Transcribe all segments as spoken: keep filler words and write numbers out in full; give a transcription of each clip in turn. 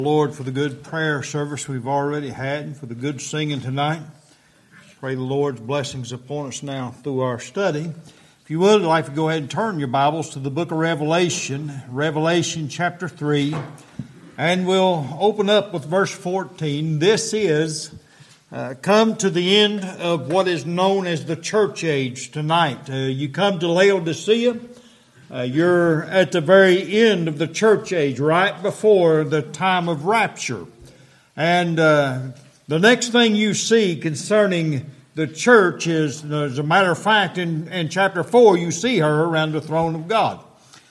Lord, for the good prayer service we've already had and for the good singing tonight. Pray the Lord's blessings upon us now through our study. If you would, I'd like to go ahead and turn your Bibles to the book of Revelation, Revelation chapter three, and we'll open up with verse fourteen. This is uh, come to the end of what is known as the church age tonight. Uh, you come to Laodicea. Uh, you're at the very end of the church age, right before the time of rapture. And uh, the next thing you see concerning the church is, as a matter of fact, in, in chapter four, you see her around the throne of God.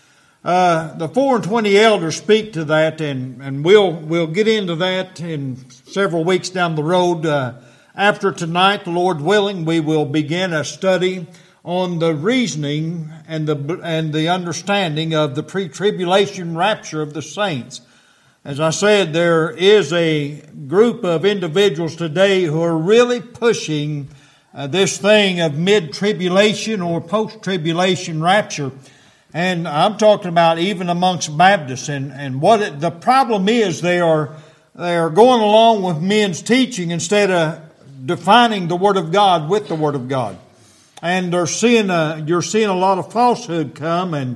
Uh, the four and twenty elders speak to that, and, and we'll we'll get into that in several weeks down the road. Uh, after tonight, the Lord willing, we will begin a study on the reasoning and the and the understanding of the pre-tribulation rapture of the saints. As I said, there is a group of individuals today who are really pushing uh, this thing of mid-tribulation or post-tribulation rapture. And I'm talking about even amongst Baptists. And, and what it, the problem is, they are, they are going along with men's teaching instead of defining the Word of God with the Word of God. And they're seeing a, you're seeing a lot of falsehood come. And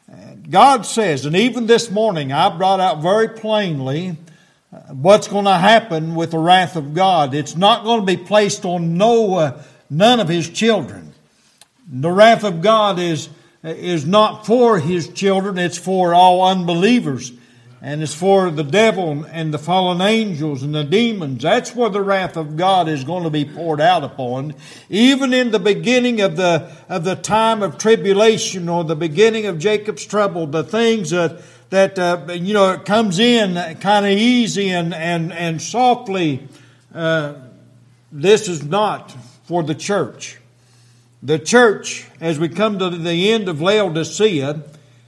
God says, and even this morning I brought out very plainly what's going to happen with the wrath of God. It's not going to be placed on no uh, none of His children. The wrath of God is is not for His children. It's for all unbelievers. And it's for the devil and the fallen angels and the demons. That's where the wrath of God is going to be poured out upon. Even in the beginning of the of the time of tribulation or the beginning of Jacob's trouble, the things that that uh, you know it comes in kind of easy and and and softly. Uh, this is not for the church. The church, as we come to the end of Laodicea,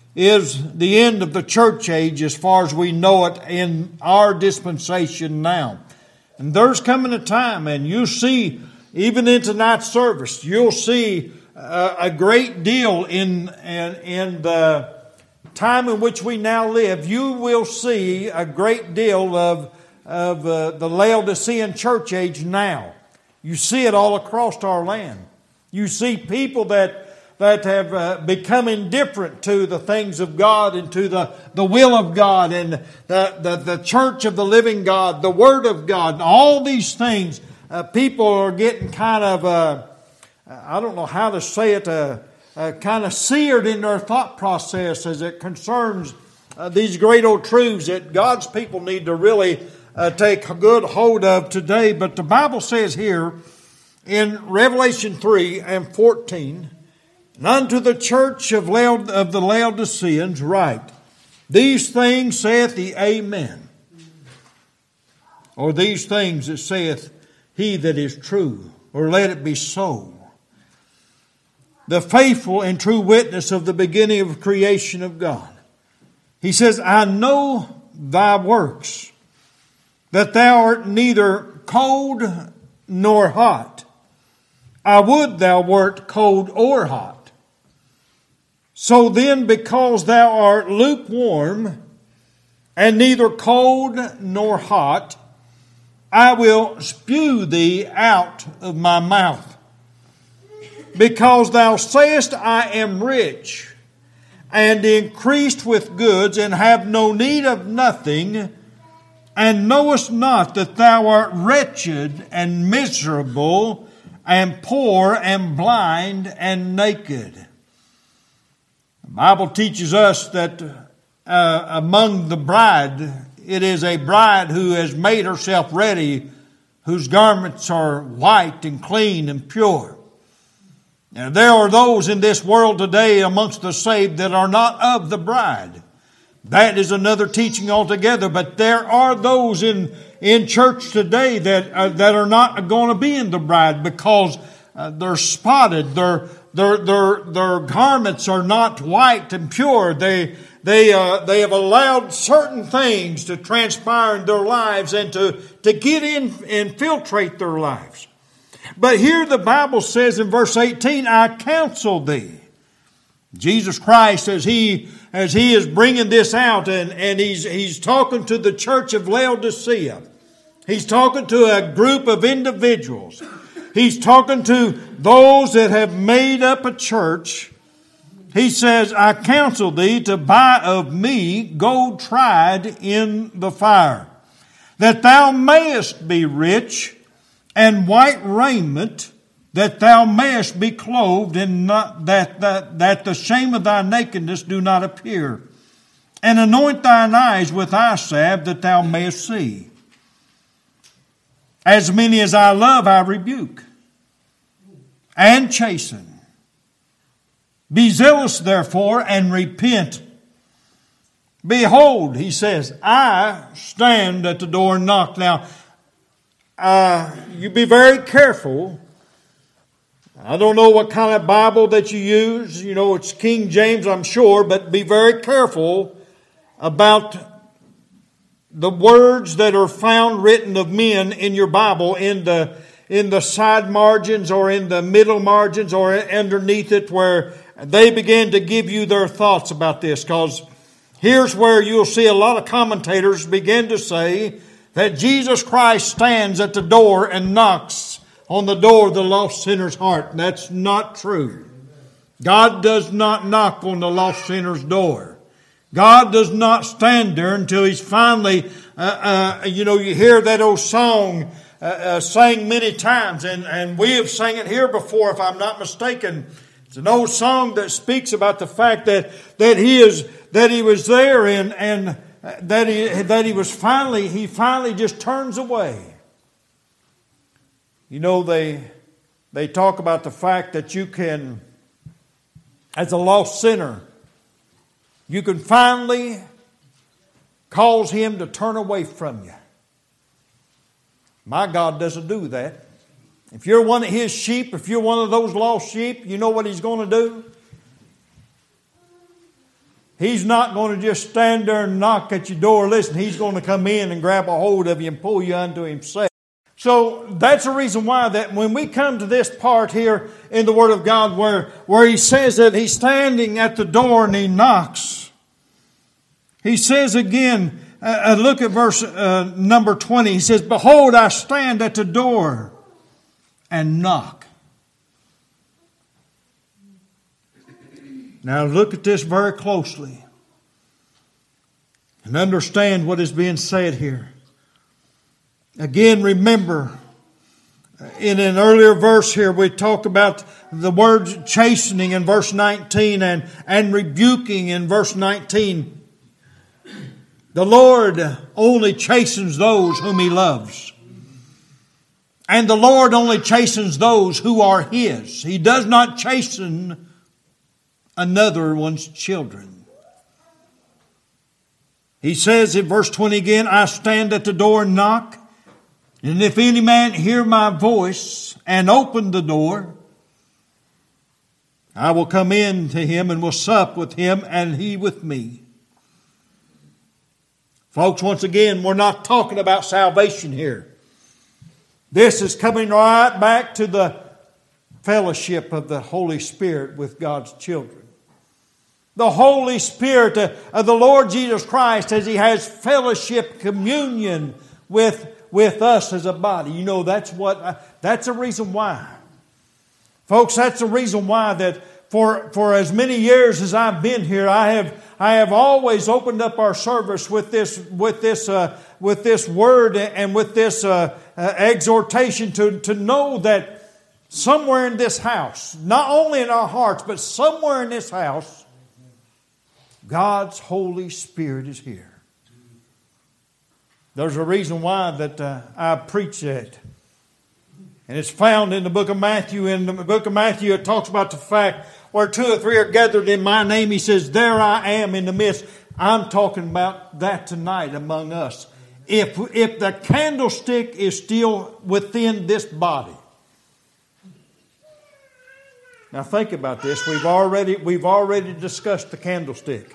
is the end of the church age as far as we know it in our dispensation now. And there's coming a time, and you see, even in tonight's service, you'll see uh, a great deal in, in, in the time in which we now live. You will see a great deal of, of uh, the Laodicean church age now. You see it all across our land. You see people that that have uh, become indifferent to the things of God and to the, the will of God and the, the, the church of the living God, the Word of God, and all these things. Uh, people are getting kind of, uh, I don't know how to say it, uh, uh, kind of seared in their thought process as it concerns uh, these great old truths that God's people need to really uh, take a good hold of today. But the Bible says here in Revelation three and fourteen, and unto the church of, Laod- of the Laodiceans write, these things saith the Amen. Or these things that saith he that is true, or let it be so. The faithful and true witness of the beginning of creation of God. He says, I know thy works, that thou art neither cold nor hot. I would thou wert cold or hot. So then, because thou art lukewarm, and neither cold nor hot, I will spew thee out of my mouth. Because thou sayest, I am rich, and increased with goods, and have no need of nothing, and knowest not that thou art wretched and miserable, and poor, and blind, and naked. The Bible teaches us that uh, among the bride, it is a bride who has made herself ready, whose garments are white and clean and pure. Now, there are those in this world today amongst the saved that are not of the bride. That is another teaching altogether. But there are those in, in church today that uh, that are not going to be in the bride because uh, they're spotted. Their their their their garments are not white and pure. They they uh, they have allowed certain things to transpire in their lives and to to get in infiltrate their lives. But here the Bible says in verse eighteen, I counsel thee. Jesus Christ, as he as he is bringing this out, and, and he's, he's talking to the church of Laodicea. He's talking to a group of individuals. He's talking to those that have made up a church. He says, I counsel thee to buy of me gold tried in the fire, that thou mayest be rich, and white raiment, that thou mayest be clothed, and not that, that, that the shame of thy nakedness do not appear. And anoint thine eyes with eye salve, that thou mayest see. As many as I love, I rebuke and chasten. Be zealous, therefore, and repent. Behold, he says, I stand at the door and knock. Now, uh, you be very careful. I don't know what kind of Bible that you use. You know, it's King James, I'm sure, but be very careful about the words that are found written of men in your Bible in the in the side margins or in the middle margins or underneath it, where they begin to give you their thoughts about this. Because here's where you'll see a lot of commentators begin to say that Jesus Christ stands at the door and knocks on the door of the lost sinner's heart. That's not true. God does not knock on the lost sinner's door. God does not stand there until He's finally, uh, uh, you know, you hear that old song uh, uh, sang many times, and, and we have sang it here before, if I'm not mistaken. It's an old song that speaks about the fact that, that He is, that He was there and, and that He, that He was finally, He finally just turns away. You know, they, they talk about the fact that you can, as a lost sinner, you can finally cause Him to turn away from you. My God doesn't do that. If you're one of His sheep, if you're one of those lost sheep, you know what He's going to do? He's not going to just stand there and knock at your door. Listen, He's going to come in and grab a hold of you and pull you unto Himself. So that's the reason why that when we come to this part here in the Word of God where, where He says that He's standing at the door and He knocks. He says again, uh, look at verse uh, number twenty. He says, Behold, I stand at the door and knock. Now look at this very closely and understand what is being said here. Again, remember, in an earlier verse here, we talk about the word chastening in verse nineteen and, and rebuking in verse nineteen. The Lord only chastens those whom He loves. And the Lord only chastens those who are His. He does not chasten another one's children. He says in verse twenty again, I stand at the door and knock. And if any man hear my voice and open the door, I will come in to him and will sup with him and he with me. Folks, once again, we're not talking about salvation here. This is coming right back to the fellowship of the Holy Spirit with God's children. The Holy Spirit of the Lord Jesus Christ, as He has fellowship, communion with, with us as a body. You know, that's what, that's a reason why. Folks, that's the reason why that for, for as many years as I've been here, I have, I have always opened up our service with this, with this, uh, with this word and with this uh, uh, exhortation to, to know that somewhere in this house, not only in our hearts, but somewhere in this house, God's Holy Spirit is here. There's a reason why that uh, I preach that. And it's found in the book of Matthew. In the book of Matthew, it talks about the fact where two or three are gathered in my name. He says, there I am in the midst. I'm talking about that tonight among us. If, if the candlestick is still within this body. Now think about this. We've already, we've already discussed the candlestick.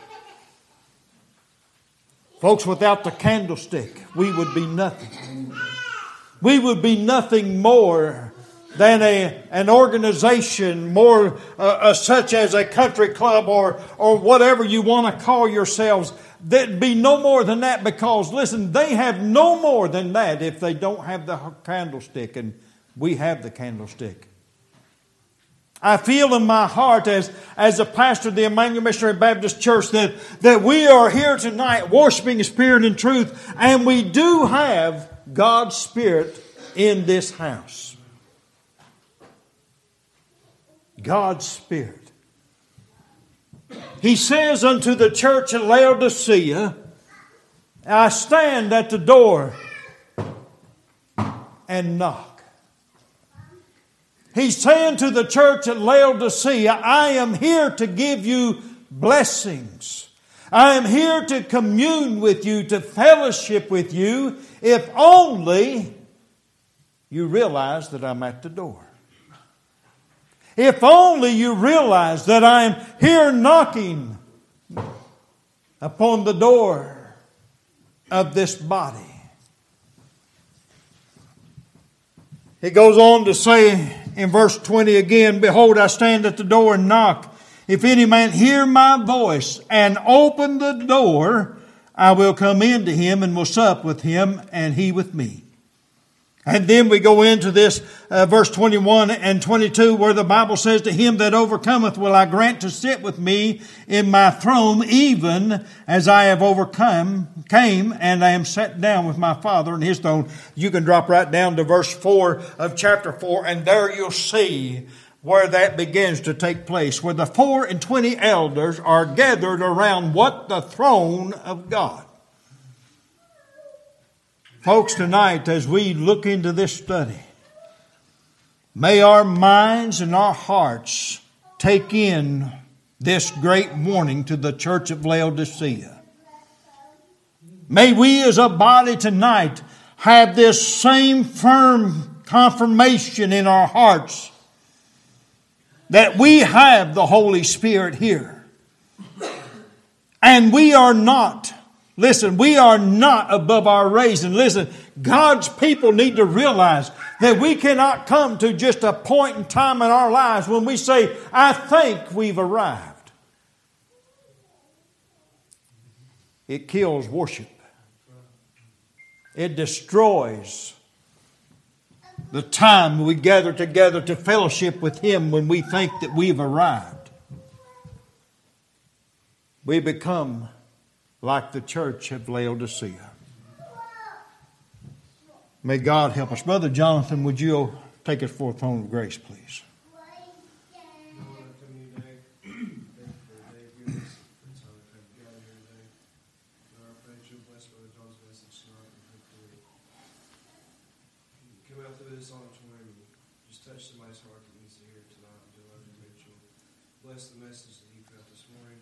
Folks, without the candlestick, we would be nothing. We would be nothing more than a, an organization more uh, uh, such as a country club or, or whatever you want to call yourselves. There'd be no more than that, because, listen, they have no more than that if they don't have the candlestick, and we have the candlestick. I feel in my heart as, as a pastor of the Emmanuel Missionary Baptist Church that, that we are here tonight worshiping in spirit and truth, and we do have God's Spirit in this house. God's Spirit. He says unto the church at Laodicea, I stand at the door and knock. He's saying to the church at Laodicea, I am here to give you blessings. I am here to commune with you, to fellowship with you, if only you realize that I'm at the door. If only you realize that I am here knocking upon the door of this body. He goes on to say in verse twenty again, Behold, I stand at the door and knock. If any man hear my voice and open the door, I will come in to him and will sup with him and he with me. And then we go into this uh, verse twenty-one and twenty-two, where the Bible says, To him that overcometh will I grant to sit with me in my throne, even as I have overcome, came, and I am set down with my Father in his throne. You can drop right down to verse four of chapter four, and there you'll see where that begins to take place, where the four and twenty elders are gathered around what? The throne of God. Folks, tonight as we look into this study, may our minds and our hearts take in this great warning to the church of Laodicea. May we as a body tonight have this same firm confirmation in our hearts that we have the Holy Spirit here. And we are not Listen, we are not above our raising. Listen, God's people need to realize that we cannot come to just a point in time in our lives when we say, I think we've arrived. It kills worship. It destroys the time we gather together to fellowship with Him when we think that we've arrived. We become like the church of Laodicea. May God help us. Brother Jonathan, would you take us for a throne of grace, please? Bless the message that you got this morning.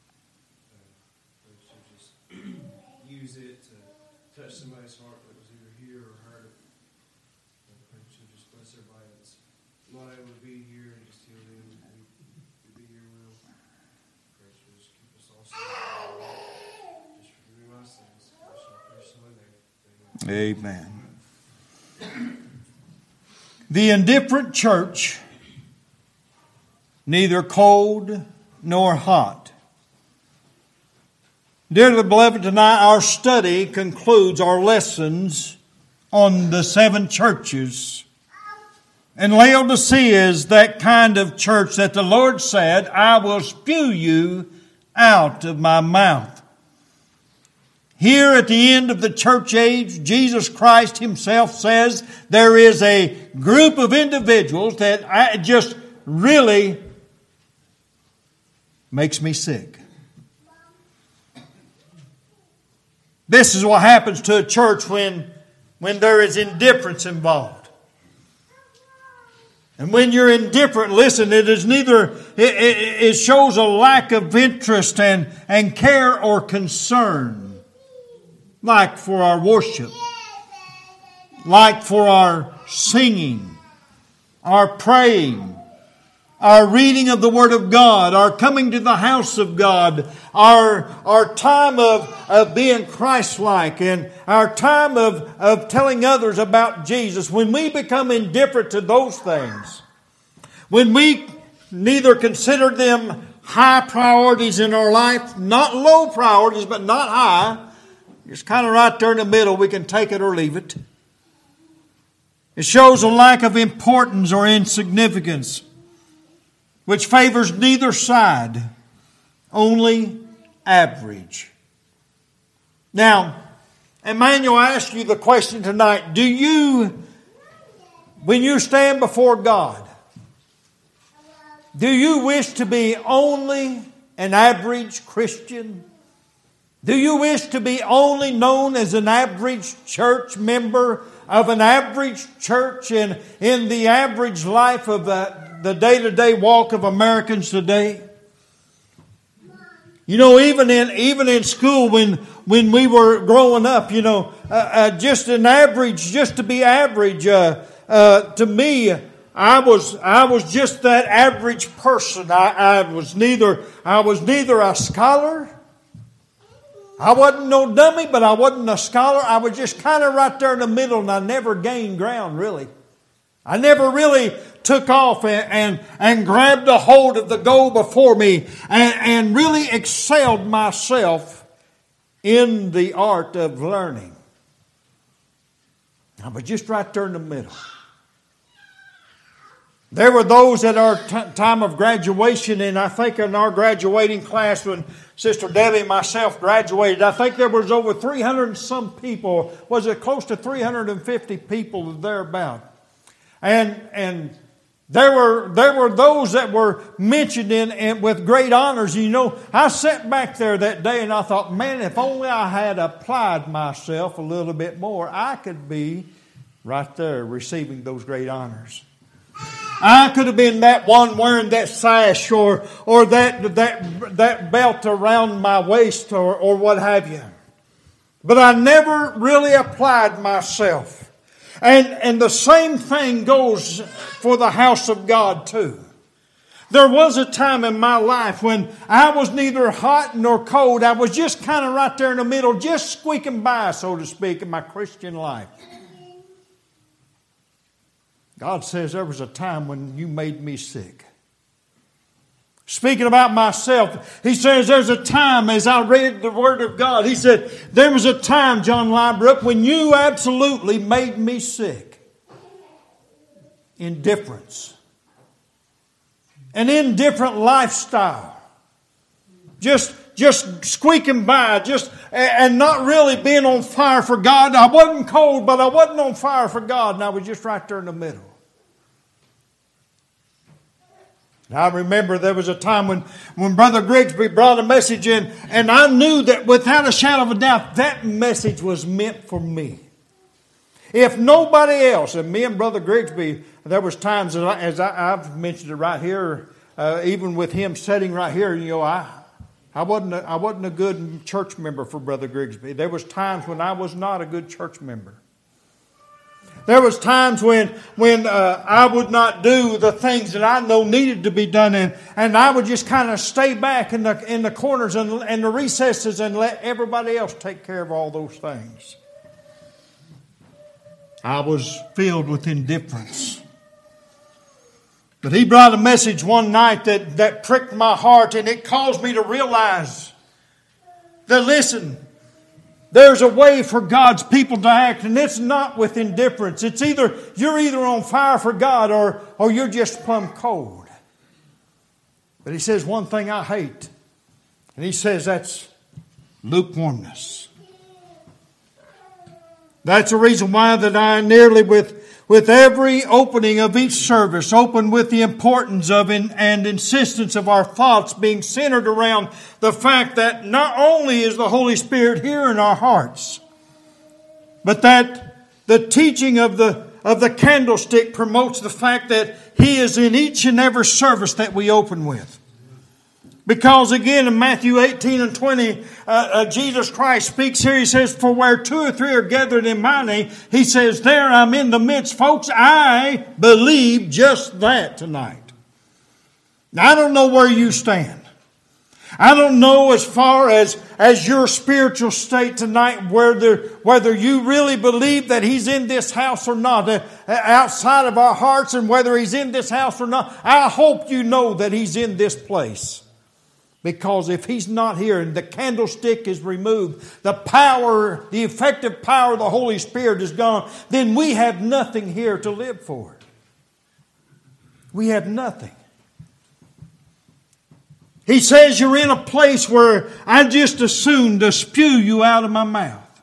Uh, just use it to touch somebody's heart that was either here or heard it. I pray that you just bless everybody that's not able to be here and just heal them to be your will. I pray that you just keep us all safe. Just forgive me my sins. Amen. The indifferent church, neither cold nor hot. Dearly beloved, tonight our study concludes our lessons on the seven churches. And Laodicea is that kind of church that the Lord said, I will spew you out of my mouth. Here at the end of the church age, Jesus Christ Himself says there is a group of individuals that I just really makes me sick. This is what happens to a church when, when there is indifference involved. And when you're indifferent, listen, it is neither, it, it, it shows a lack of interest and, and care or concern. Like for our worship, like for our singing, our praying, our reading of the Word of God, our coming to the house of God, our, our time of, of being Christ-like, and our time of, of telling others about Jesus, when we become indifferent to those things, when we neither consider them high priorities in our life, not low priorities, but not high, it's kind of right there in the middle, we can take it or leave it. It shows a lack of importance or insignificance, which favors neither side, only average. Now, Emmanuel, I ask you the question tonight. Do you, when you stand before God, do you wish to be only an average Christian? Do you wish to be only known as an average church member of an average church in, in the average life of the the day-to-day walk of Americans today? You know, even in even in school when when we were growing up, you know, uh, uh, just an average, just to be average, uh, uh, to me, I was I was just that average person. I, I was neither I was neither a scholar. I wasn't no dummy, but I wasn't a scholar. I was just kind of right there in the middle, and I never gained ground, really. I never really took off and, and, and grabbed a hold of the goal before me and, and really excelled myself in the art of learning. I was just right there in the middle. There were those at our t- time of graduation, and I think in our graduating class when Sister Debbie and myself graduated, I think there was over three hundred and some people. Was it close to three hundred fifty people thereabout? And and there were there were those that were mentioned in, in with great honors. You know, I sat back there that day and I thought, man, if only I had applied myself a little bit more, I could be right there receiving those great honors. I could have been that one wearing that sash or or that that that belt around my waist or, or what have you. But I never really applied myself. And, and the same thing goes for the house of God too. There was a time in my life when I was neither hot nor cold. I was just kind of right there in the middle, just squeaking by, so to speak, in my Christian life. God says there was a time when you made me sick. Speaking about myself, He says there's a time, as I read the Word of God, He said, there was a time, John Liebrook, when you absolutely made me sick. Indifference. An indifferent lifestyle. Just, just squeaking by, just, and not really being on fire for God. I wasn't cold, but I wasn't on fire for God, and I was just right there in the middle. I remember there was a time when, when Brother Grigsby brought a message in, and I knew that without a shadow of a doubt, that message was meant for me. If nobody else, and me and Brother Grigsby, there was times, that I, as I, I've mentioned it right here, uh, even with him sitting right here, you know, I I wasn't a, I wasn't a good church member for Brother Grigsby. There was times when I was not a good church member. There was times when when uh, I would not do the things that I know needed to be done, and, and I would just kind of stay back in the in the corners and, and the recesses and let everybody else take care of all those things. I was filled with indifference. But He brought a message one night that, that pricked my heart, and it caused me to realize that, listen, there's a way for God's people to act, and it's not with indifference. It's either you're either on fire for God or, or you're just plumb cold. But He says one thing I hate, and He says that's lukewarmness. That's the reason why that I nearly with with every opening of each service open with the importance of in, and insistence of our thoughts being centered around the fact that not only is the Holy Spirit here in our hearts, but that the teaching of the of the candlestick promotes the fact that He is in each and every service that we open with. Because again, in Matthew eighteen and twenty, uh, uh, Jesus Christ speaks here. He says, for where two or three are gathered in my name, He says, there I'm in the midst. Folks, I believe just that tonight. Now, I don't know where you stand. I don't know as far as, as your spiritual state tonight, whether, whether you really believe that He's in this house or not, uh, outside of our hearts, and whether He's in this house or not. I hope you know that He's in this place. Because if He's not here and the candlestick is removed, the power, the effective power of the Holy Spirit is gone, then we have nothing here to live for. We have nothing. He says you're in a place where I just as soon to spew you out of my mouth.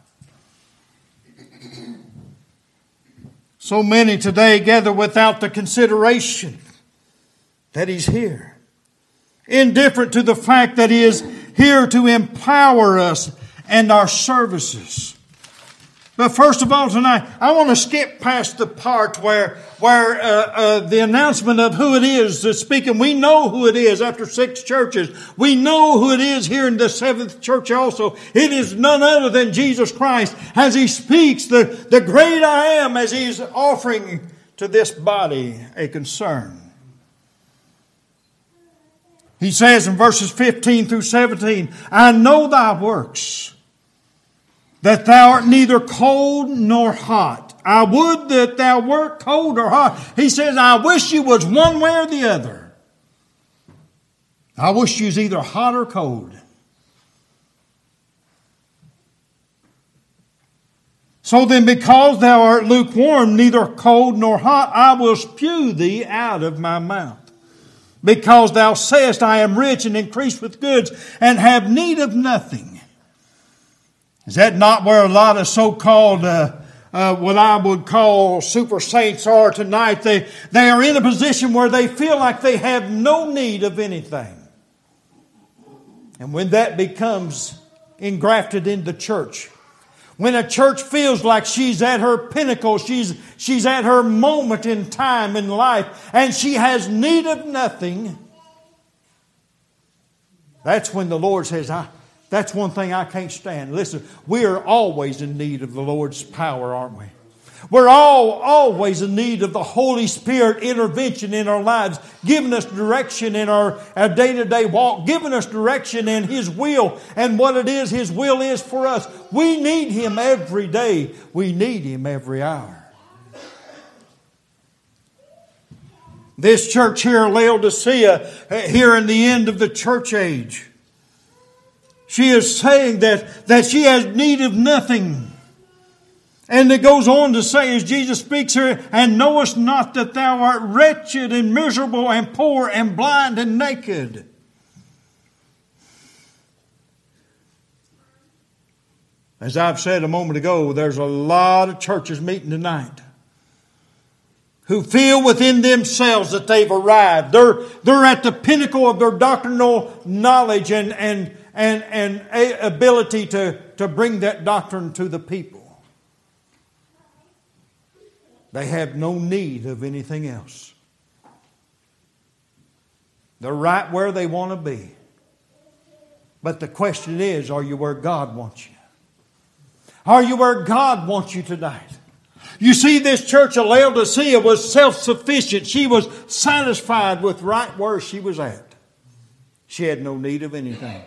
So many today gather without the consideration that He's here. Indifferent to the fact that He is here to empower us and our services. But first of all tonight, I want to skip past the part where, where uh, uh, the announcement of who it is that's speaking. We know who it is after six churches. We know who it is here in the seventh church also. It is none other than Jesus Christ as He speaks, the, the great I am, as He's offering to this body a concern. He says in verses fifteen through seventeen, I know thy works, that thou art neither cold nor hot. I would that thou wert cold or hot. He says, I wish you was one way or the other. I wish you was either hot or cold. So then, because thou art lukewarm, neither cold nor hot, I will spew thee out of my mouth. Because thou sayest, I am rich and increased with goods, and have need of nothing. Is that not where a lot of so-called, uh, uh, what I would call super saints are tonight? They, they are in a position where they feel like they have no need of anything. And when that becomes engrafted into church, when a church feels like she's at her pinnacle, she's, she's at her moment in time in life, and she has need of nothing, that's when the Lord says, I... That's one thing I can't stand. Listen, we are always in need of the Lord's power, aren't we? We're all always in need of the Holy Spirit intervention in our lives, giving us direction in our, our day-to-day walk, giving us direction in His will and what it is His will is for us. We need Him every day. We need Him every hour. This church here, Laodicea, here in the end of the church age, she is saying that, that she has need of nothing. And it goes on to say, as Jesus speaks here, and knowest not that thou art wretched and miserable and poor and blind and naked. As I've said a moment ago, there's a lot of churches meeting tonight who feel within themselves that they've arrived. They're, they're at the pinnacle of their doctrinal knowledge and, and And, and a ability to, to bring that doctrine to the people. They have no need of anything else. They're right where they want to be. But the question is, are you where God wants you? Are you where God wants you tonight? You see, this church of Laodicea was self-sufficient. She was satisfied with right where she was at. She had no need of anything.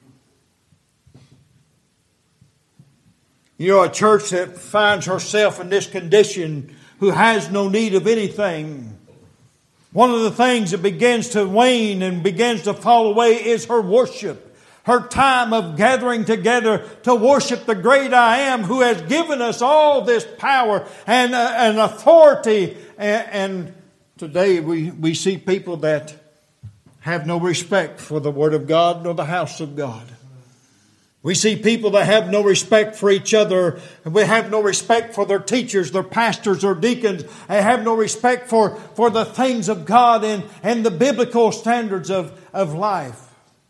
You know, a church that finds herself in this condition, who has no need of anything, one of the things that begins to wane and begins to fall away is her worship. Her time of gathering together to worship the great I Am, who has given us all this power and, uh, and authority. And, and today we, we see people that have no respect for the Word of God nor the house of God. We see people that have no respect for each other. We have no respect for their teachers, their pastors, their deacons. They have no respect for, for the things of God and, and the biblical standards of, of life.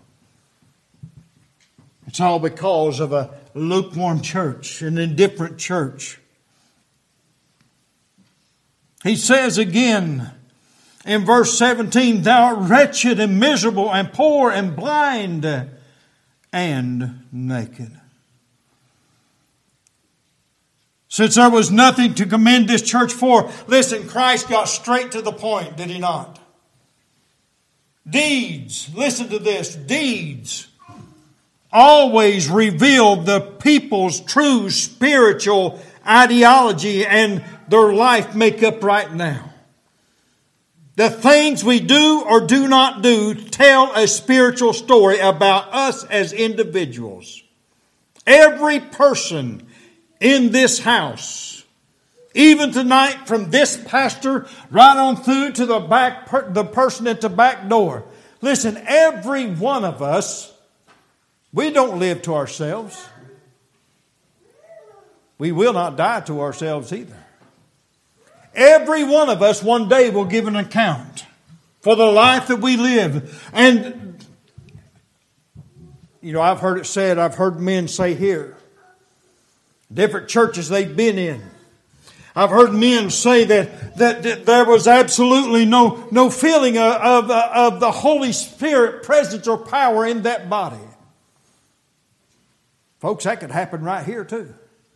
It's all because of a lukewarm church, an indifferent church. He says again in verse seventeen, thou art wretched and miserable and poor and blind and naked. Since there was nothing to commend this church for, listen, Christ got straight to the point, did He not? Deeds, listen to this, deeds always reveal the people's true spiritual ideology and their life makeup right now. The things we do or do not do tell a spiritual story about us as individuals. Every person in this house, even tonight from this pastor right on through to the back, the person at the back door. Listen, every one of us, we don't live to ourselves. We will not die to ourselves either. Every one of us one day will give an account for the life that we live. And, you know, I've heard it said, I've heard men say here, different churches they've been in. I've heard men say that, that, that there was absolutely no, no feeling of, of, of the Holy Spirit presence or power in that body. Folks, that could happen right here too.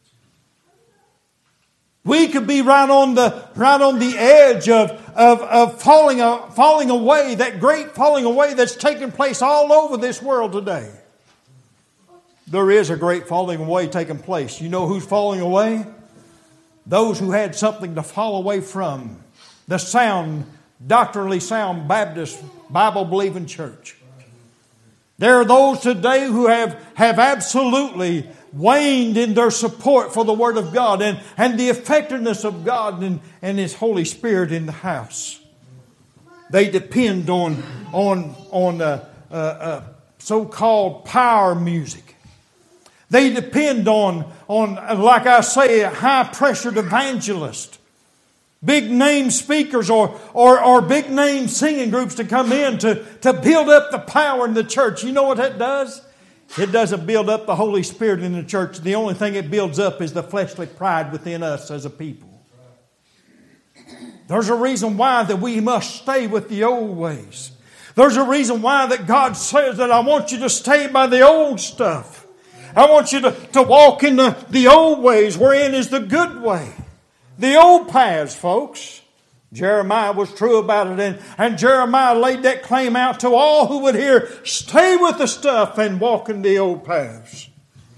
We could be right on the right on the edge of, of, of falling, uh, falling away, that great falling away that's taking place all over this world today. There is a great falling away taking place. You know who's falling away? Those who had something to fall away from. The sound, doctrinally sound Baptist, Bible-believing church. There are those today who have, have absolutely waned in their support for the Word of God and, and the effectiveness of God and, and His Holy Spirit in the house. They depend on, on, on uh, uh, uh, so-called power music. They depend on, on, like I say, high-pressured evangelists, big-name speakers or, or, or big-name singing groups to come in to, to build up the power in the church. You know what that does? It doesn't build up the Holy Spirit in the church. The only thing it builds up is the fleshly pride within us as a people. There's a reason why that we must stay with the old ways. There's a reason why that God says that I want you to stay by the old stuff. I want you to, to walk in the, the old ways, wherein is the good way. The old paths, folks. Jeremiah was true about it. And, and Jeremiah laid that claim out to all who would hear, stay with the stuff and walk in the old paths.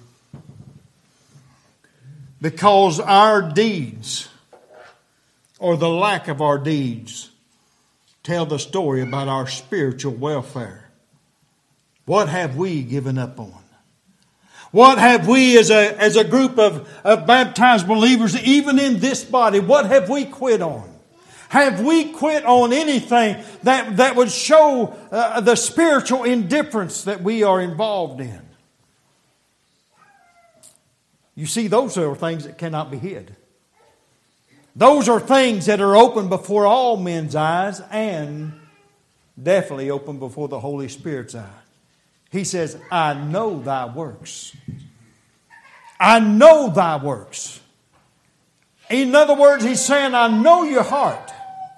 Because our deeds, or the lack of our deeds, tell the story about our spiritual welfare. What have we given up on? What have we as a, as a group of, of baptized believers, even in this body, what have we quit on? Have we quit on anything that, that would show uh, the spiritual indifference that we are involved in? You see, those are things that cannot be hid. Those are things that are open before all men's eyes and definitely open before the Holy Spirit's eyes. He says, I know thy works. I know thy works. In other words, he's saying, I know your heart.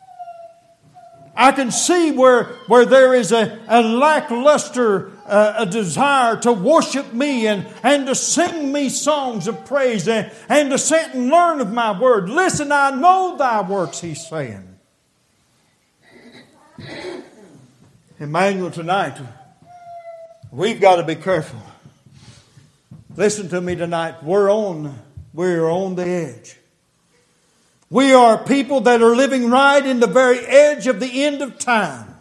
I can see where, where there is a, a lackluster uh, a desire to worship me and, and to sing me songs of praise and, and to sit and learn of my word. Listen, I know thy works, he's saying. Emmanuel, tonight, we've got to be careful. Listen to me tonight. We're on, we're on the edge. We are people that are living right in the very edge of the end of time.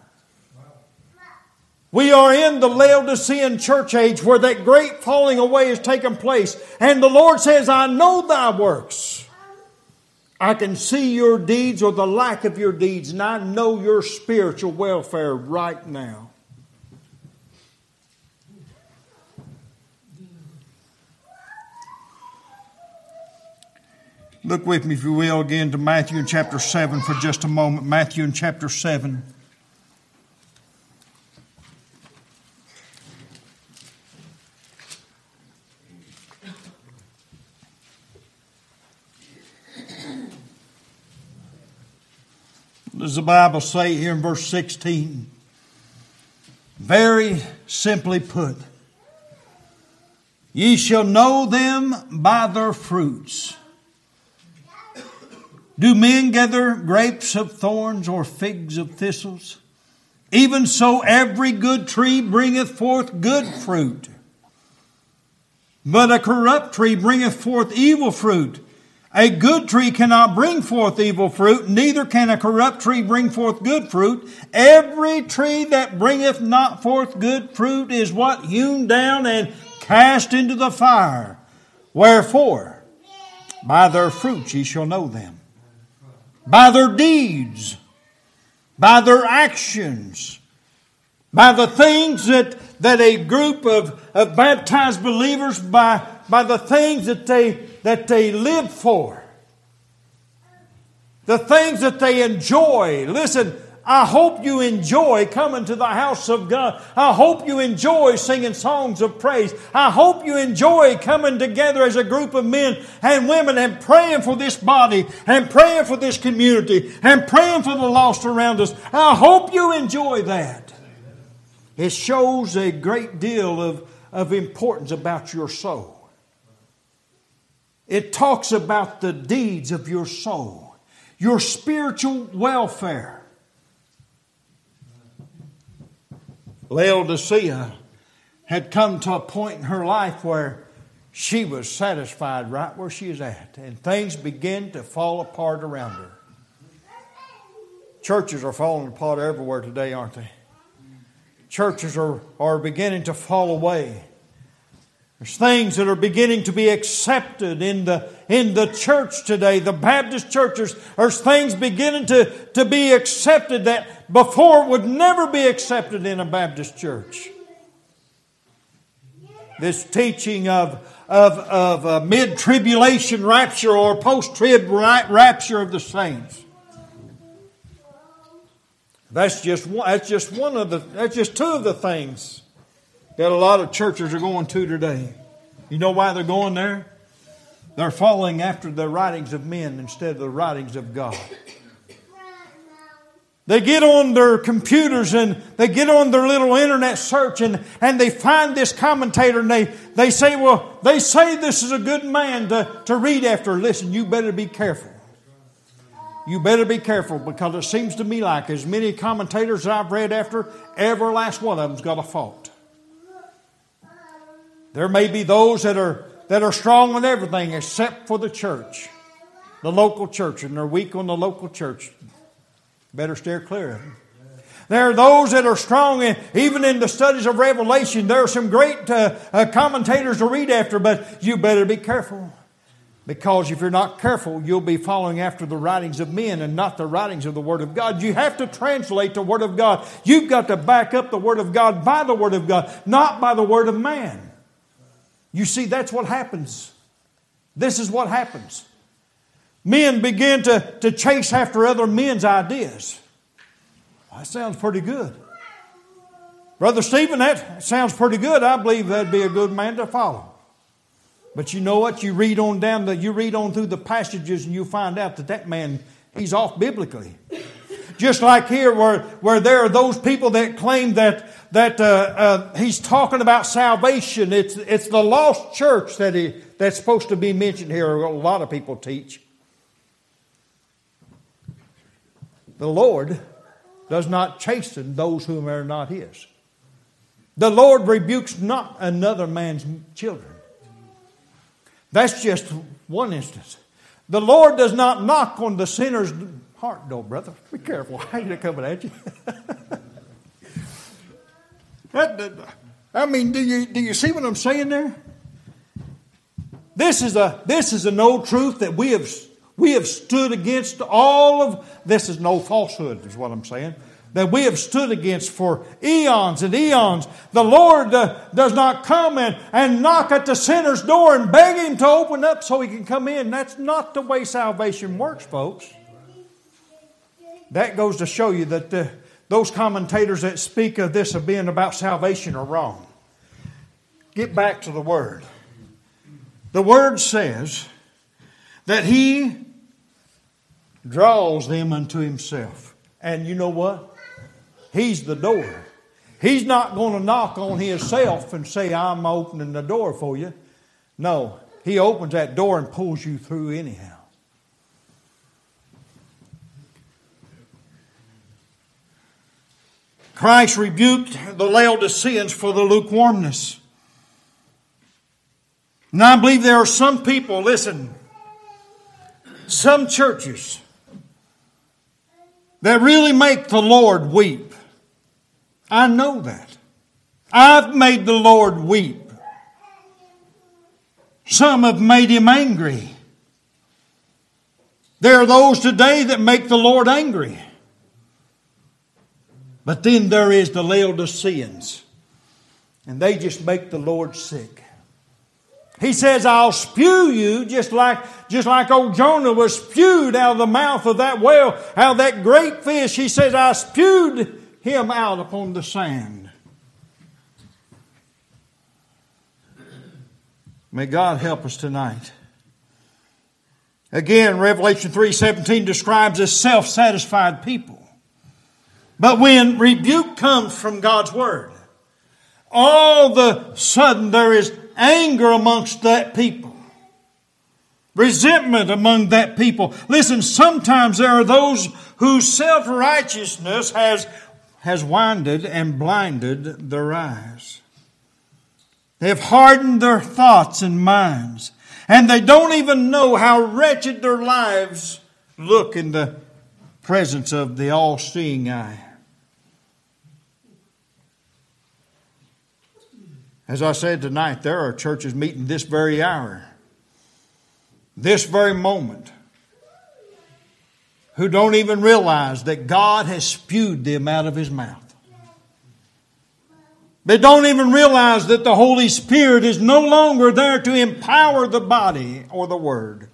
We are in the Laodicean church age where that great falling away has taken place. And the Lord says, I know thy works. I can see your deeds or the lack of your deeds, and I know your spiritual welfare right now. Look with me, if you will, again to Matthew in chapter seven for just a moment. Matthew in chapter seven. Does the Bible say here in verse sixteen? Very simply put, ye shall know them by their fruits. Do men gather grapes of thorns or figs of thistles? Even so every good tree bringeth forth good fruit. But a corrupt tree bringeth forth evil fruit. A good tree cannot bring forth evil fruit, neither can a corrupt tree bring forth good fruit. Every tree that bringeth not forth good fruit is what? Hewn down and cast into the fire. Wherefore, by their fruits ye shall know them. By their deeds, by their actions, by the things that, that a group of, of baptized believers, by, by the things that they that they live for. The things that they enjoy. Listen, I hope you enjoy coming to the house of God. I hope you enjoy singing songs of praise. I hope you enjoy coming together as a group of men and women and praying for this body and praying for this community and praying for the lost around us. I hope you enjoy that. It shows a great deal of, of importance about your soul. It talks about the deeds of your soul, your spiritual welfare. Laodicea had come to a point in her life where she was satisfied right where she was at, and things began to fall apart around her. Churches are falling apart everywhere today, aren't they? Churches are, are beginning to fall away. There's things that are beginning to be accepted in the, in the church today. The Baptist churches, there's things beginning to, to be accepted that before would never be accepted in a Baptist church. This teaching of, of, of a mid-tribulation rapture or post-trib rapture of the saints. That's just one, that's just one of the, that's just two of the things that a lot of churches are going to today. You know why they're going there? They're following after the writings of men instead of the writings of God. They get on their computers and they get on their little internet search and, and they find this commentator and they, they say, well, they say this is a good man to, to read after. Listen, you better be careful. You better be careful, because it seems to me like as many commentators that I've read after, every last one of them's got a fault. There may be those that are that are strong on everything except for the church, the local church, and they're weak on the local church. Better steer clear of them. There are those that are strong, in, even in the studies of Revelation. There are some great uh, uh, commentators to read after, but you better be careful. Because if you're not careful, you'll be following after the writings of men and not the writings of the Word of God. You have to translate the Word of God. You've got to back up the Word of God by the Word of God, not by the Word of man. You see, that's what happens. This is what happens. Men begin to, to chase after other men's ideas. Well, that sounds pretty good. Brother Stephen, that sounds pretty good. I believe that'd be a good man to follow. But you know what? You read on down the, you read on through the passages and you find out that that man, he's off biblically. Just like here where, where there are those people that claim that, that uh, uh, he's talking about salvation. It's, it's the lost church that he, that's supposed to be mentioned here. A lot of people teach. The Lord does not chasten those whom are not His. The Lord rebukes not another man's children. That's just one instance. The Lord does not knock on the sinner's heart, no, brother. Be careful. I ain't coming at you. that, that, I mean, do you do you see what I'm saying there? This is a this is an old truth that we have we have stood against all of. This is no falsehood, is what I'm saying. That we have stood against for eons and eons. The Lord uh, does not come and, and knock at the sinner's door and beg him to open up so he can come in. That's not the way salvation works, folks. That goes to show you that uh, those commentators that speak of this as being about salvation are wrong. Get back to the Word. The Word says that He draws them unto Himself. And you know what? He's the door. He's not going to knock on Himself and say, I'm opening the door for you. No, He opens that door and pulls you through anyhow. Christ rebuked the Laodiceans for the lukewarmness. And I believe there are some people, listen, some churches that really make the Lord weep. I know that. I've made the Lord weep. Some have made Him angry. There are those today that make the Lord angry. But then there is the Laodiceans. And they just make the Lord sick. He says, I'll spew you just like, just like old Jonah was spewed out of the mouth of that whale, out of that great fish. He says, I spewed him out upon the sand. May God help us tonight. Again, Revelation three seventeen describes a self-satisfied people. But when rebuke comes from God's Word, all of a sudden there is anger amongst that people. Resentment among that people. Listen, sometimes there are those whose self-righteousness has, has winded and blinded their eyes. They have hardened their thoughts and minds. And they don't even know how wretched their lives look in the presence of the all-seeing eye. As I said tonight, there are churches meeting this very hour, this very moment, who don't even realize that God has spewed them out of His mouth. They don't even realize that the Holy Spirit is no longer there to empower the body or the Word.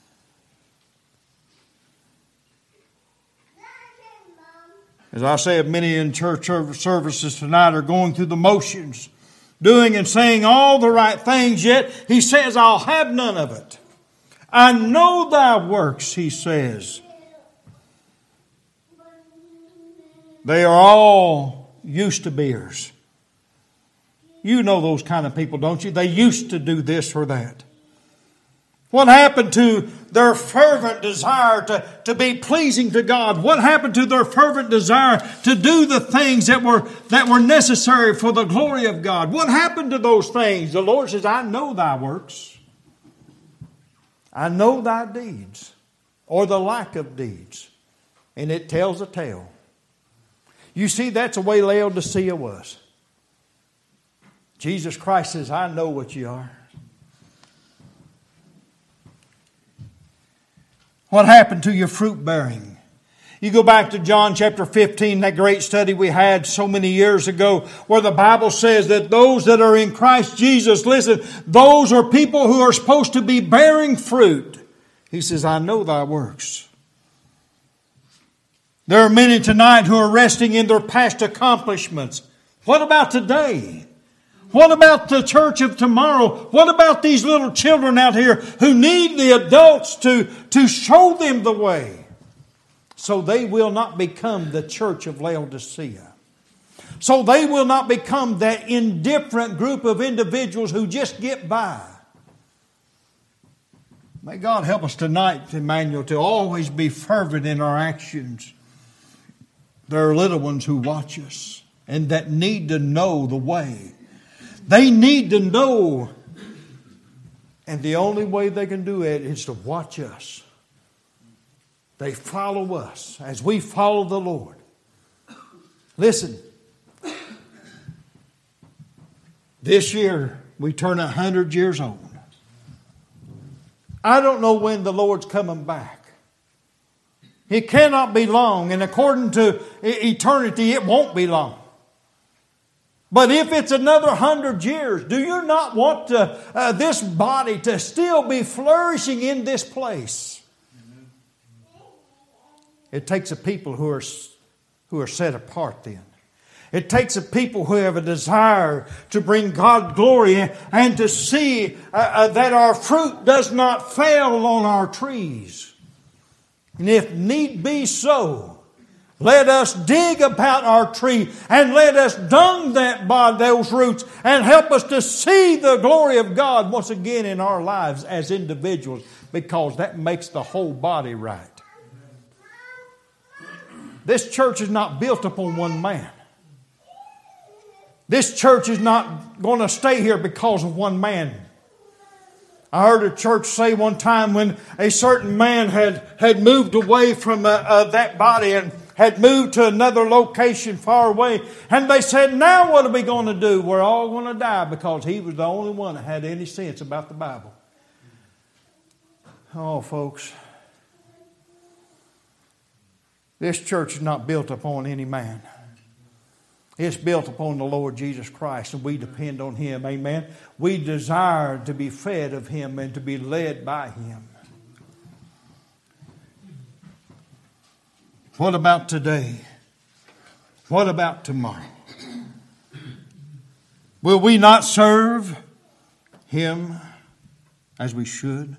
As I said, many in church services tonight are going through the motions, doing and saying all the right things, yet He says, I'll have none of it. I know thy works, He says. They are all used to beers. You know those kind of people, don't you? They used to do this or that. What happened to their fervent desire to, to be pleasing to God? What happened to their fervent desire to do the things that were, that were necessary for the glory of God? What happened to those things? The Lord says, I know thy works. I know thy deeds, or the lack of deeds. And it tells a tale. You see, that's the way Laodicea was. Jesus Christ says, I know what you are. What happened to your fruit bearing? You go back to John chapter fifteen, that great study we had so many years ago, where the Bible says that those that are in Christ Jesus, listen, those are people who are supposed to be bearing fruit. He says, I know thy works. There are many tonight who are resting in their past accomplishments. What about today? What about the church of tomorrow? What about these little children out here who need the adults to, to show them the way, so they will not become the church of Laodicea? So they will not become that indifferent group of individuals who just get by. May God help us tonight, Emmanuel, to always be fervent in our actions. There are little ones who watch us and that need to know the way. They need to know. And the only way they can do it is to watch us. They follow us as we follow the Lord. Listen. This year we turn one hundred years old. I don't know when the Lord's coming back. It cannot be long. And according to eternity, it won't be long. But if it's another hundred years, do you not want to, uh, this body to still be flourishing in this place? It takes a people who are, who are set apart then. It takes a people who have a desire to bring God glory and to see uh, uh, that our fruit does not fail on our trees. And if need be so, let us dig about our tree and let us dung that by those roots and help us to see the glory of God once again in our lives as individuals, because that makes the whole body right. This church is not built upon one man. This church is not going to stay here because of one man. I heard a church say one time when a certain man had, had moved away from uh, uh, that body and had moved to another location far away. And they said, now what are we going to do? We're all going to die, because he was the only one that had any sense about the Bible. Oh, folks, this church is not built upon any man. It's built upon the Lord Jesus Christ, and we depend on Him. Amen. We desire to be fed of Him and to be led by Him. What about today? What about tomorrow? Will we not serve Him as we should?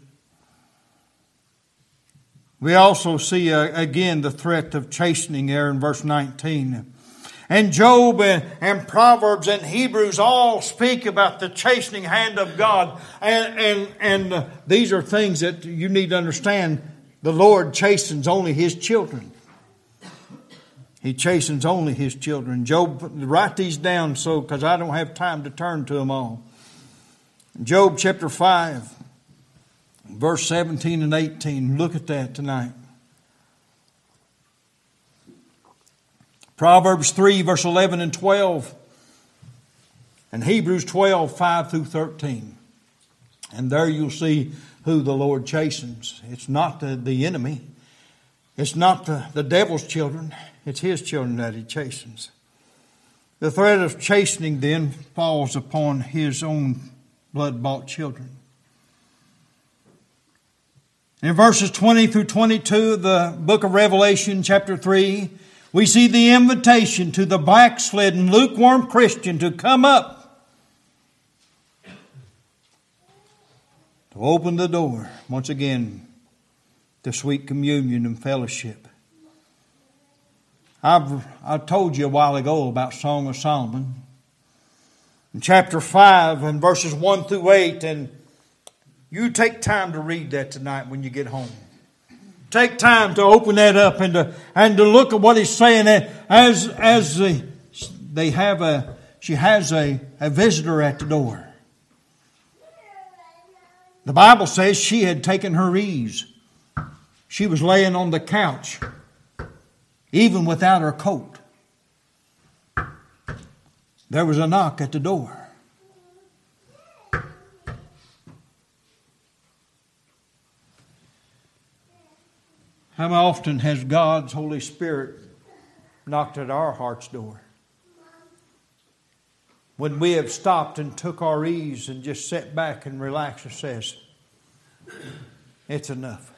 We also see uh, again the threat of chastening there in verse nineteen. And Job and, and Proverbs and Hebrews all speak about the chastening hand of God. And, and, and uh, these are things that you need to understand. The Lord chastens only His children. He chastens only His children. Job, write these down so, because I don't have time to turn to them all. Job chapter five, verse seventeen and eighteen. Look at that tonight. Proverbs three, verse eleven and twelve. And Hebrews twelve, five through thirteen. And there you'll see who the Lord chastens. It's not the, the enemy. It's not the, the devil's children. It's His children that He chastens. The threat of chastening then falls upon His own blood-bought children. In verses twenty through twenty-two of the book of Revelation, chapter three, we see the invitation to the backslidden, lukewarm Christian to come up, to open the door once again to sweet communion and fellowship. I've I told you a while ago about Song of Solomon. In chapter five and verses one through eight, and you take time to read that tonight when you get home. Take time to open that up and to and to look at what he's saying. As as the, they have a she has a, a visitor at the door. The Bible says she had taken her ease. She was laying on the couch, even without her coat. There was a knock at the door. How often has God's Holy Spirit knocked at our heart's door? When we have stopped and took our ease and just sat back and relaxed and says, it's enough.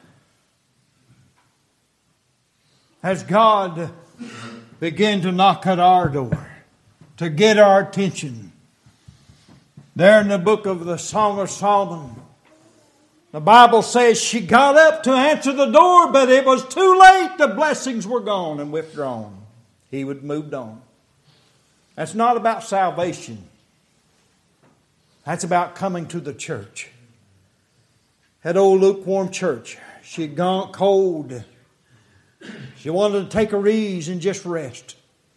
Has God begun to knock at our door to get our attention? There in the book of the Song of Solomon, the Bible says she got up to answer the door, but it was too late. The blessings were gone and withdrawn. He had moved on. That's not about salvation. That's about coming to the church. That old lukewarm church, she had gone cold. She wanted to take her ease and just rest.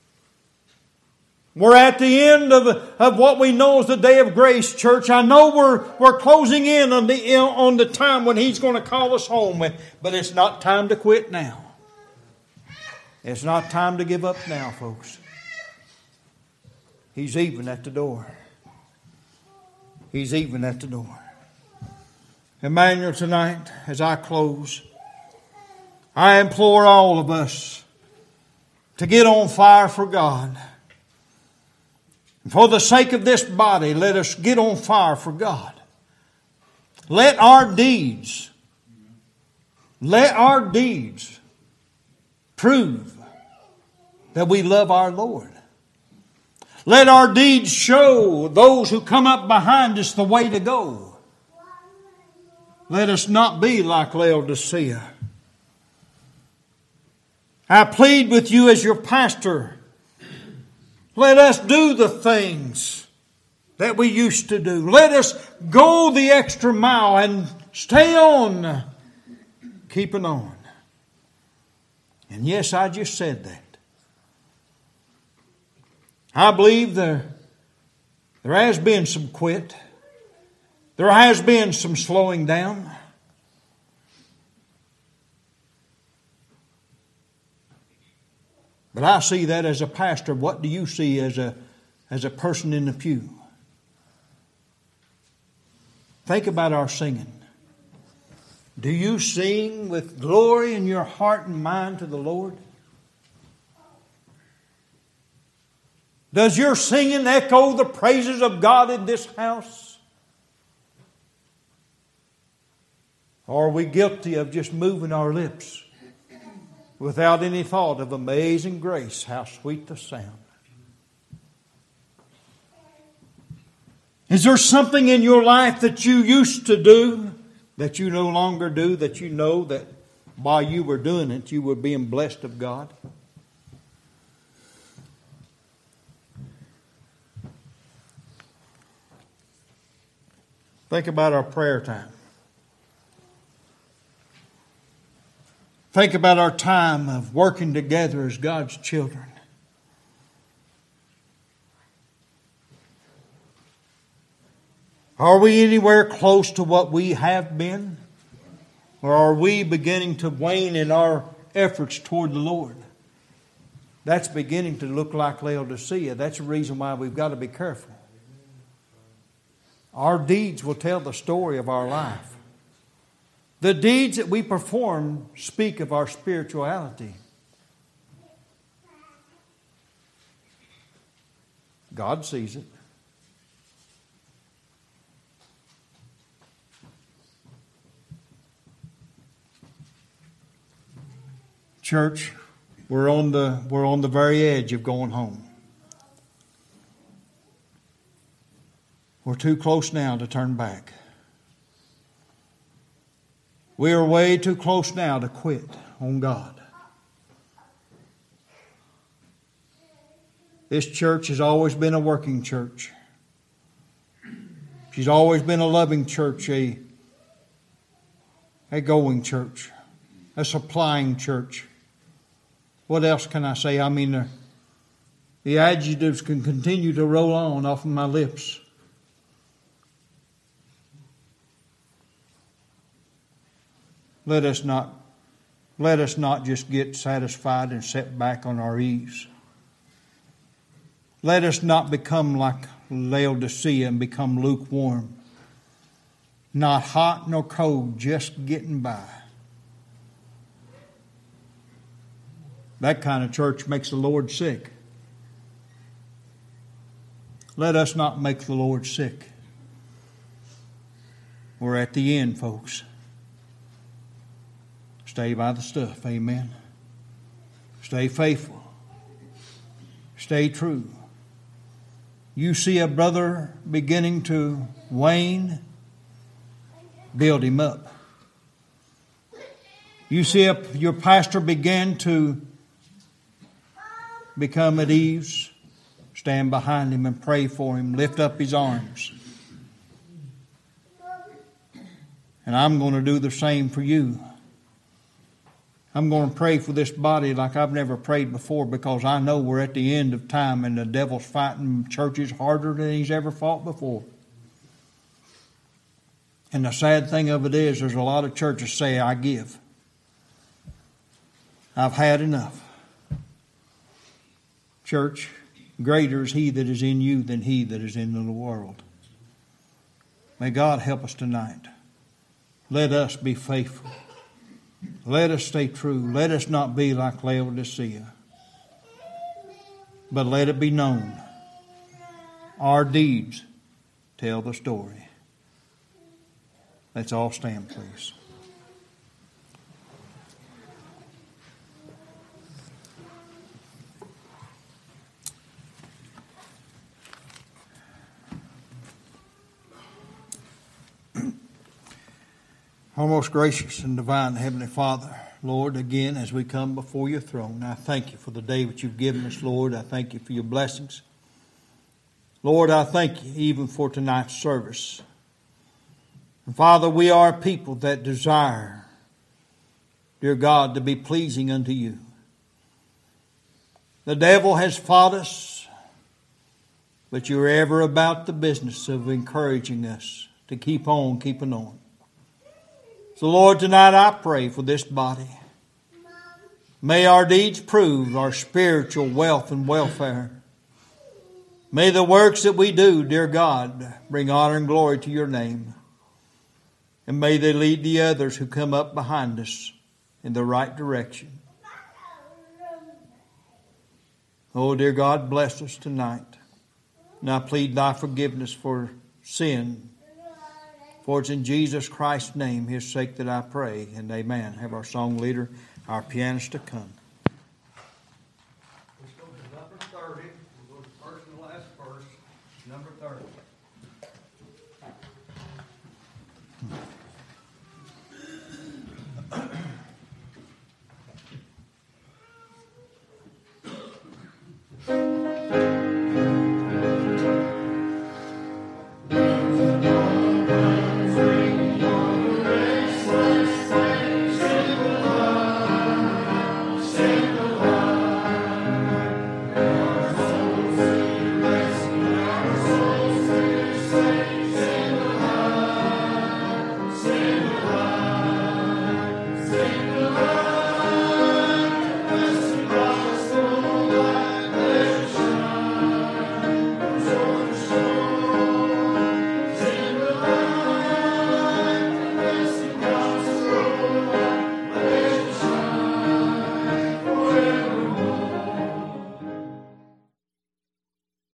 We're at the end of, of what we know as the day of grace, church. I know we're we're closing in on the on the time when He's going to call us home, but it's not time to quit now. It's not time to give up now, folks. He's even at the door. He's even at the door. Emmanuel, tonight, as I close, I implore all of us to get on fire for God. For the sake of this body, let us get on fire for God. Let our deeds, let our deeds prove that we love our Lord. Let our deeds show those who come up behind us the way to go. Let us not be like Laodicea. I plead with you as your pastor. Let us do the things that we used to do. Let us go the extra mile and stay on, keeping on. And yes, I just said that. I believe the, There has been some quit. There has been some slowing down. But I see that as a pastor. What do you see as a, as a person in the pew? Think about our singing. Do you sing with glory in your heart and mind to the Lord? Does your singing echo the praises of God in this house? Or are we guilty of just moving our lips without any thought of amazing grace, how sweet the sound? Is there something in your life that you used to do that you no longer do, that you know that while you were doing it, you were being blessed of God? Think about our prayer time. Think about our time of working together as God's children. Are we anywhere close to what we have been? Or are we beginning to wane in our efforts toward the Lord? That's beginning to look like Laodicea. That's the reason why we've got to be careful. Our deeds will tell the story of our life. The deeds that we perform speak of our spirituality. God sees it. Church, we're on the we're on the very edge of going home. We're too close now to turn back. We are way too close now to quit on God. This church has always been a working church. She's always been a loving church, a, a going church, a supplying church. What else can I say? I mean, the, the adjectives can continue to roll on off of my lips. Let us not, let us not just get satisfied and sit back on our ease. Let us not become like Laodicea and become lukewarm. Not hot nor cold, just getting by. That kind of church makes the Lord sick. Let us not make the Lord sick. We're at the end, folks. Stay by the stuff, amen. Stay faithful. Stay true. You see a brother beginning to wane, build him up. You see a, your pastor begin to become at ease, stand behind him and pray for him, lift up his arms. And I'm going to do the same for you. I'm going to pray for this body like I've never prayed before, because I know we're at the end of time and the devil's fighting churches harder than he's ever fought before. And the sad thing of it is, there's a lot of churches say, I give. I've had enough. Church, greater is he that is in you than he that is in the world. May God help us tonight. Let us be faithful. Let us stay true. Let us not be like Laodicea. But let it be known, our deeds tell the story. Let's all stand, please. Our most gracious and divine Heavenly Father, Lord, again, as we come before your throne, I thank you for the day that you've given us, Lord. I thank you for your blessings. Lord, I thank you even for tonight's service. And Father, we are a people that desire, dear God, to be pleasing unto you. The devil has fought us. but you're ever about the business of encouraging us to keep on keeping on. So, Lord, tonight I pray for this body. May our deeds prove our spiritual wealth and welfare. May the works that we do, dear God, bring honor and glory to your name. And may they lead the others who come up behind us in the right direction. Oh, dear God, bless us tonight. And I plead thy forgiveness for sin. For it's in Jesus Christ's name, his sake, that I pray. And amen. Have our song leader, our pianist, to come. Let's go to number thirty. We'll go to first and last verse, number thirty.